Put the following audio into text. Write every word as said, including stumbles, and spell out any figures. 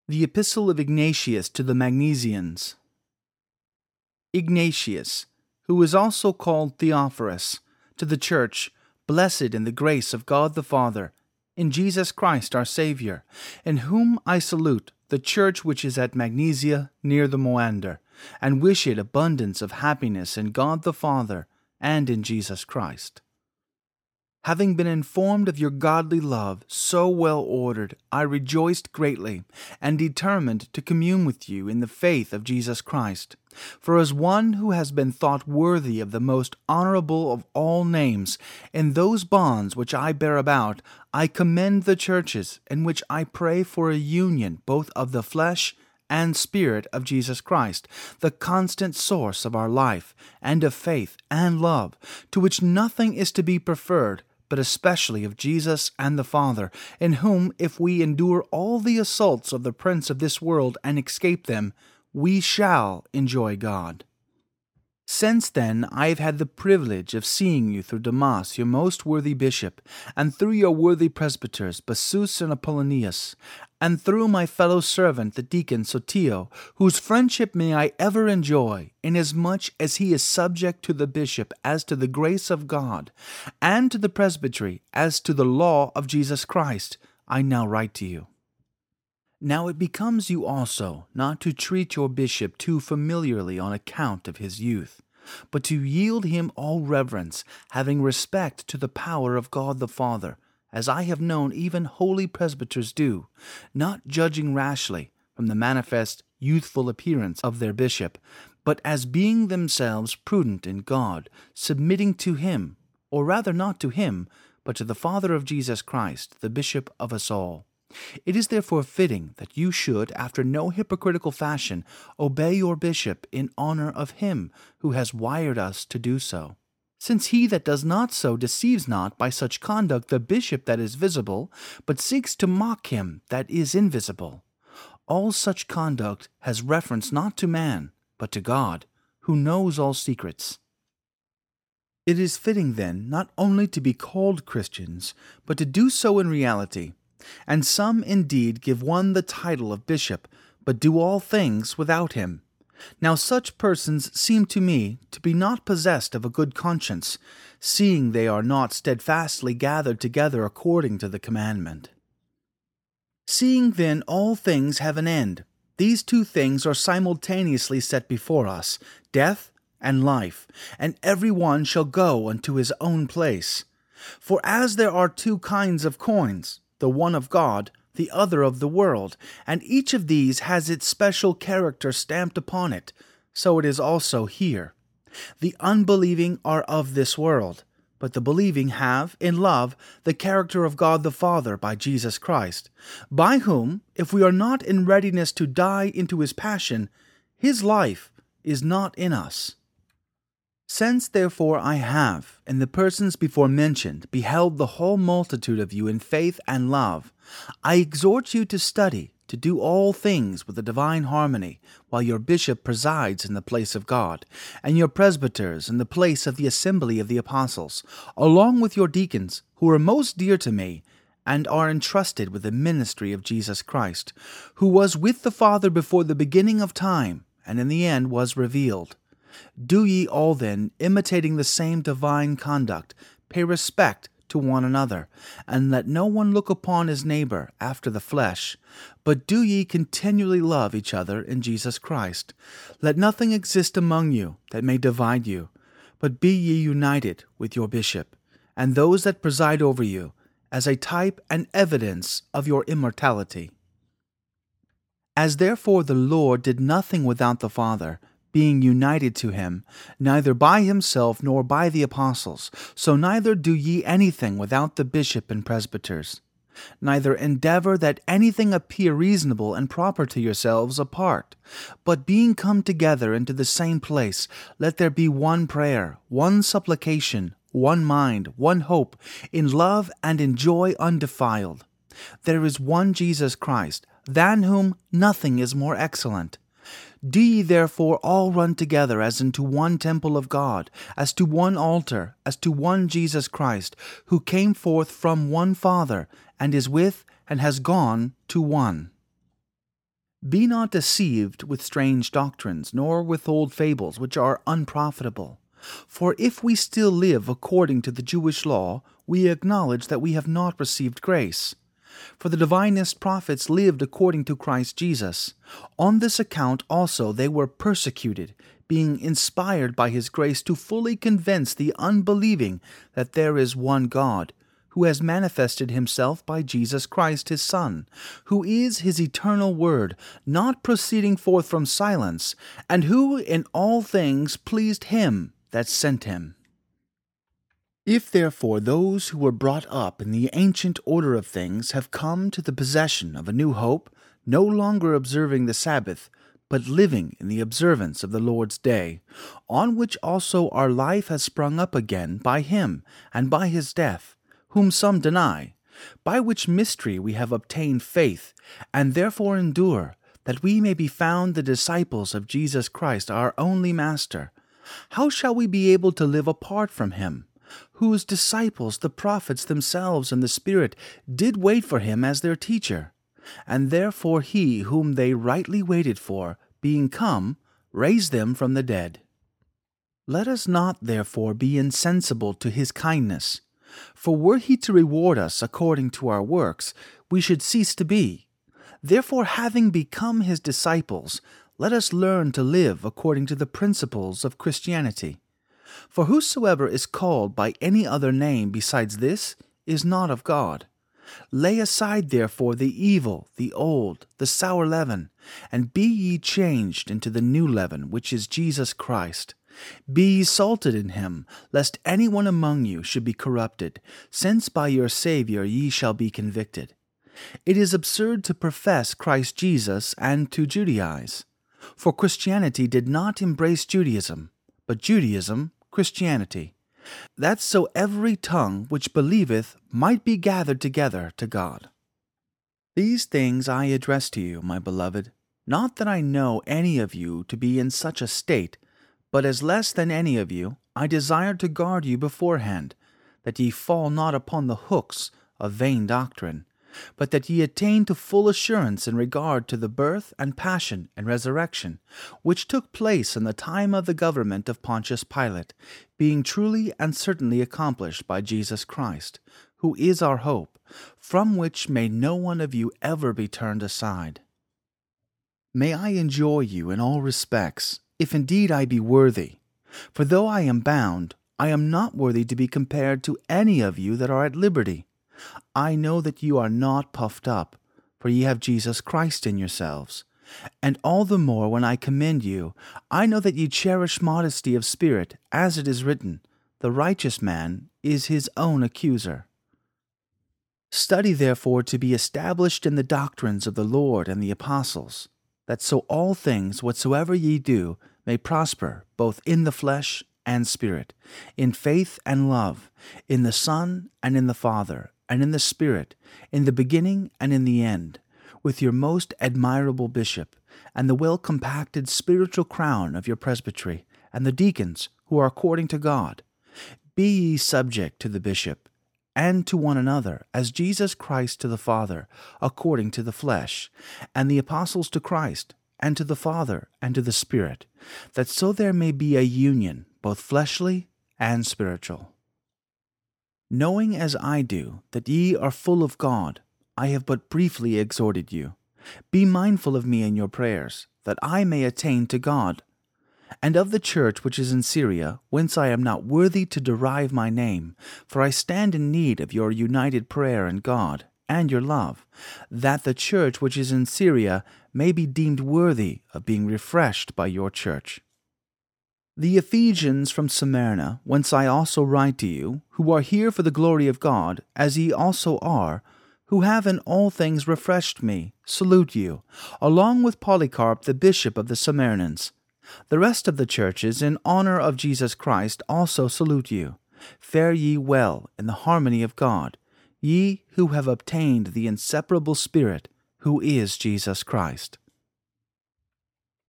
The Epistle of Ignatius to the Magnesians. Ignatius, who is also called Theophorus, to the church, blessed in the grace of God the Father, in Jesus Christ our Saviour, in whom I salute the church which is at Magnesia near the Moander, and wish it abundance of happiness in God the Father and in Jesus Christ. Having been informed of your godly love, so well ordered, I rejoiced greatly, and determined to commune with you in the faith of Jesus Christ. For as one who has been thought worthy of the most honorable of all names, in those bonds which I bear about, I commend the churches, in which I pray for a union both of the flesh and Spirit of Jesus Christ, the constant source of our life, and of faith and love, to which nothing is to be preferred, but especially of Jesus and the Father, in whom, if we endure all the assaults of the prince of this world and escape them, we shall enjoy God. Since then I have had the privilege of seeing you through Demas, your most worthy bishop, and through your worthy presbyters, Bassus and Apollonius, and through my fellow servant the deacon Sotio, whose friendship may I ever enjoy, inasmuch as he is subject to the bishop as to the grace of God, and to the presbytery as to the law of Jesus Christ, I now write to you. Now it becomes you also not to treat your bishop too familiarly on account of his youth, but to yield him all reverence, having respect to the power of God the Father, as I have known even holy presbyters do, not judging rashly from the manifest youthful appearance of their bishop, but as being themselves prudent in God, submitting to him, or rather not to him, but to the Father of Jesus Christ, the bishop of us all. It is therefore fitting that you should, after no hypocritical fashion, obey your bishop in honor of him who has wired us to do so. Since he that does not so deceives not by such conduct the bishop that is visible, but seeks to mock him that is invisible. All such conduct has reference not to man, but to God, who knows all secrets. It is fitting then not only to be called Christians, but to do so in reality. And some indeed give one the title of bishop, but do all things without him. Now such persons seem to me to be not possessed of a good conscience, seeing they are not steadfastly gathered together according to the commandment. Seeing then all things have an end, these two things are simultaneously set before us, death and life, and every one shall go unto his own place. For as there are two kinds of coins, the one of God, the other of the world, and each of these has its special character stamped upon it, so it is also here. The unbelieving are of this world, but the believing have, in love, the character of God the Father by Jesus Christ, by whom, if we are not in readiness to die into his passion, his life is not in us. Since therefore I have, in the persons before mentioned, beheld the whole multitude of you in faith and love, I exhort you to study, to do all things with a divine harmony, while your bishop presides in the place of God, and your presbyters in the place of the assembly of the apostles, along with your deacons, who are most dear to me, and are entrusted with the ministry of Jesus Christ, who was with the Father before the beginning of time, and in the end was revealed. Do ye all then, imitating the same divine conduct, pay respect to one another, and let no one look upon his neighbor after the flesh, but do ye continually love each other in Jesus Christ. Let nothing exist among you that may divide you, but be ye united with your bishop, and those that preside over you, as a type and evidence of your immortality. As therefore the Lord did nothing without the Father, being united to him, neither by himself nor by the apostles, so neither do ye anything without the bishop and presbyters. Neither endeavor that anything appear reasonable and proper to yourselves apart, but being come together into the same place, let there be one prayer, one supplication, one mind, one hope, in love and in joy undefiled. There is one Jesus Christ, than whom nothing is more excellent. Do ye therefore all run together as into one temple of God, as to one altar, as to one Jesus Christ, who came forth from one Father, and is with and has gone to one. Be not deceived with strange doctrines, nor with old fables, which are unprofitable. For if we still live according to the Jewish law, we acknowledge that we have not received grace. For the divinest prophets lived according to Christ Jesus. On this account also they were persecuted, being inspired by his grace to fully convince the unbelieving that there is one God, who has manifested himself by Jesus Christ his Son, who is his eternal word, not proceeding forth from silence, and who in all things pleased him that sent him. If therefore those who were brought up in the ancient order of things have come to the possession of a new hope, no longer observing the Sabbath, but living in the observance of the Lord's day, on which also our life has sprung up again by him and by his death, whom some deny, by which mystery we have obtained faith, and therefore endure, that we may be found the disciples of Jesus Christ our only Master. How shall we be able to live apart from him, whose disciples the prophets themselves in the Spirit did wait for him as their teacher? And therefore he whom they rightly waited for, being come, raised them from the dead. Let us not therefore be insensible to his kindness. For were he to reward us according to our works, we should cease to be. Therefore, having become his disciples, let us learn to live according to the principles of Christianity. For whosoever is called by any other name besides this is not of God. Lay aside therefore the evil, the old, the sour leaven, and be ye changed into the new leaven, which is Jesus Christ. Be ye salted in him, lest any one among you should be corrupted, since by your Saviour ye shall be convicted. It is absurd to profess Christ Jesus and to Judaize. For Christianity did not embrace Judaism, but Judaism Christianity, that so every tongue which believeth might be gathered together to God. These things I address to you, my beloved, not that I know any of you to be in such a state, but as less than any of you, I desire to guard you beforehand, that ye fall not upon the hooks of vain doctrine, but that ye attain to full assurance in regard to the birth and passion and resurrection, which took place in the time of the government of Pontius Pilate, being truly and certainly accomplished by Jesus Christ, who is our hope, from which may no one of you ever be turned aside. May I enjoy you in all respects, if indeed I be worthy. For though I am bound, I am not worthy to be compared to any of you that are at liberty. I know that you are not puffed up, for ye have Jesus Christ in yourselves. And all the more when I commend you, I know that ye cherish modesty of spirit, as it is written, the righteous man is his own accuser. Study therefore to be established in the doctrines of the Lord and the apostles, that so all things whatsoever ye do may prosper both in the flesh and spirit, in faith and love, in the Son and in the Father, and in the Spirit, in the beginning and in the end, with your most admirable bishop, and the well-compacted spiritual crown of your presbytery, and the deacons who are according to God. Be ye subject to the bishop, and to one another, as Jesus Christ to the Father, according to the flesh, and the apostles to Christ, and to the Father, and to the Spirit, that so there may be a union, both fleshly and spiritual. Knowing as I do that ye are full of God, I have but briefly exhorted you. Be mindful of me in your prayers, that I may attain to God. And of the church which is in Syria, whence I am not worthy to derive my name, for I stand in need of your united prayer in God, and your love, that the church which is in Syria may be deemed worthy of being refreshed by your church. The Ephesians from Smyrna, whence I also write to you, who are here for the glory of God, as ye also are, who have in all things refreshed me, salute you, along with Polycarp the bishop of the Smyrnans. The rest of the churches, in honor of Jesus Christ, also salute you. Fare ye well in the harmony of God, ye who have obtained the inseparable Spirit, who is Jesus Christ.